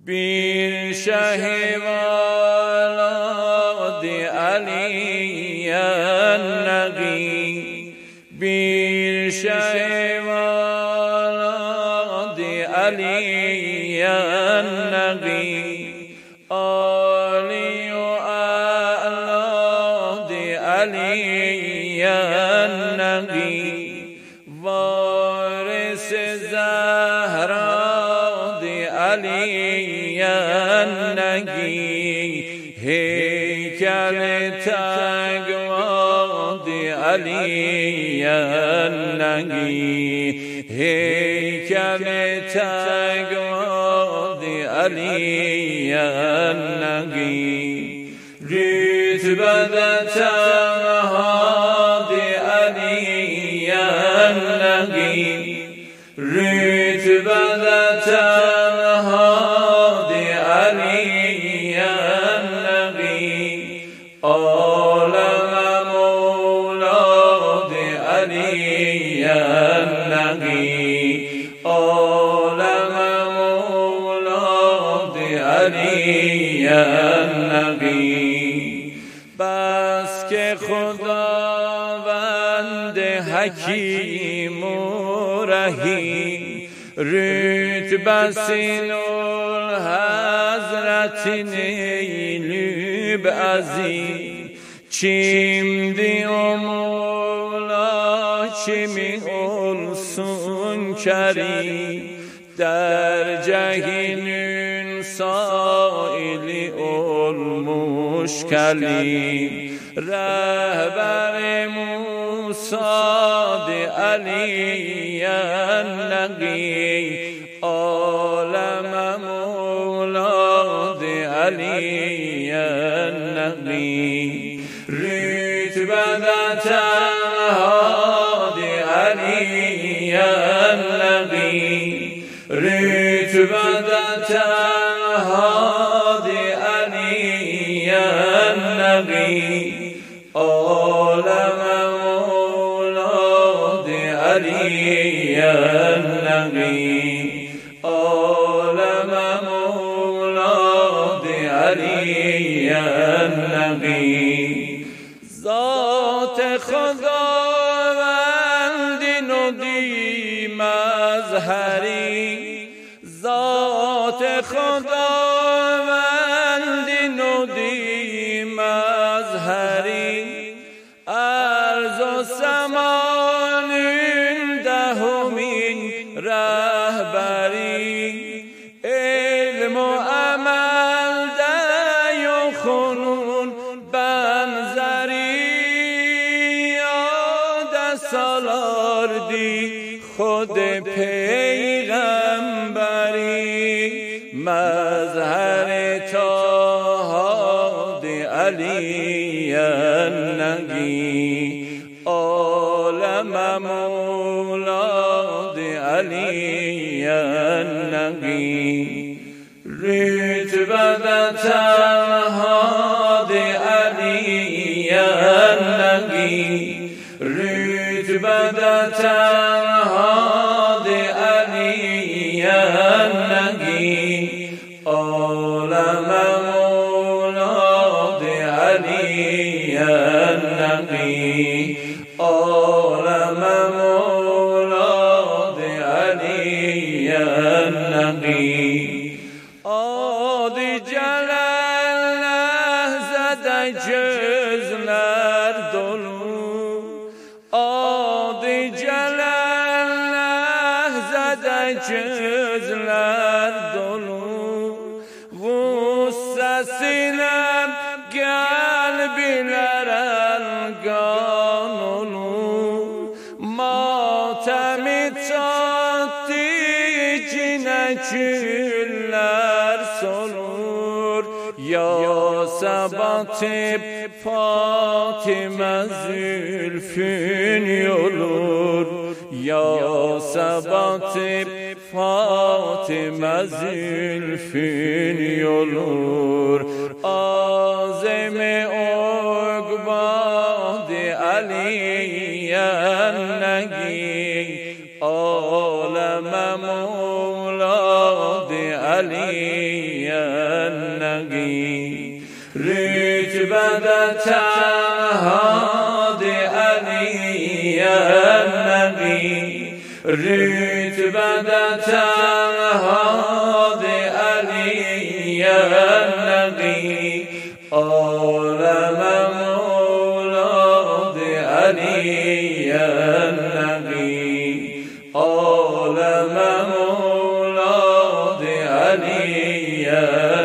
بیر شه ولاد علی النقی، بیر شه ولاد علی النقی، علی و اولاد علی النقی، وارث زهرا علی النقی، هیکل تقوی علی النقی، هیکل تقوی علی النقی، رتبت تهاد علی النقی، رتبت تهاد علی النقی، عالم مولاد علی النقی، عالم مولاد علی النقی. بس که خداوند حکیم و رحیم، رتبه سین الحضرت نیلوب عظیم، چیمدی و مولا چمی اولسون کریم، در جهین سائلی المشکلی، رهبر موساد علی النقی، عالم مولاد علی النقی، رتبت تهاد علی النقی، رتبت تهاد علی النقی، عالم مولاد علی النقی، عالم مولاد علی النقی. ذات خداوند ندی مظهری، ذات خداوند ندی مظهری، ارض و سمان دهمین رهبری، علم و عمل دی و خنون بنظری، یاد سالار دی خود پیغمبری، مظهر تهاد علی النقی، عالم مولاد علی النقی، رتبت تهاد علی النقی، رتبت تهاد علی النقی، عالم مولاد علی النقی، عالم مولاد علی النقی. عادی جلال زده جزلر دلو، عادی جلال زده جزلر دلو، غصه سینم قلبler الگانولو، ماتمی çattı cine küller solur، ya sabatip Fatime zülfün yolur، ya sabatip Fatime zülfün yolur، azemi Ukbadi Ali النقی، عالم مولاد علی النقي رتبة هادي علي النقي رتبة هادي علي النقي عالم مولاد علي النقي عالم مولاد علي